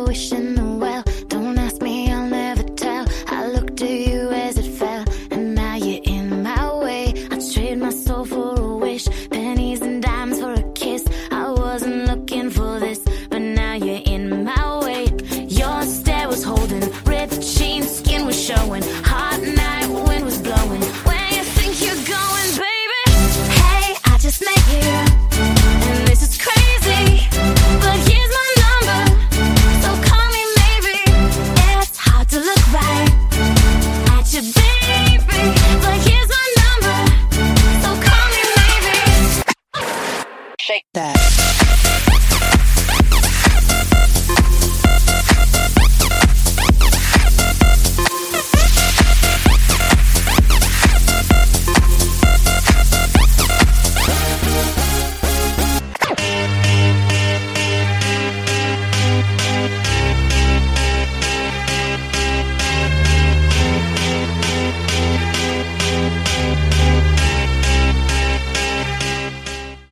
wishing the well. Don't ask me, I'll never tell. I looked at you as it fell, and now you're in my way. I trade my soul for a wish, pennies and dimes for a kiss. I wasn't looking for this, but now you're in my way. Your stare was holding, ripped jeans, skin was showing. Hot night, wind was blowing. Where you think you're going, baby? Hey, I just met you, and this is crazy, but here's my number, so call me maybe. It's hard to look right at you, baby, but here's my number, so call me maybe. Shake that.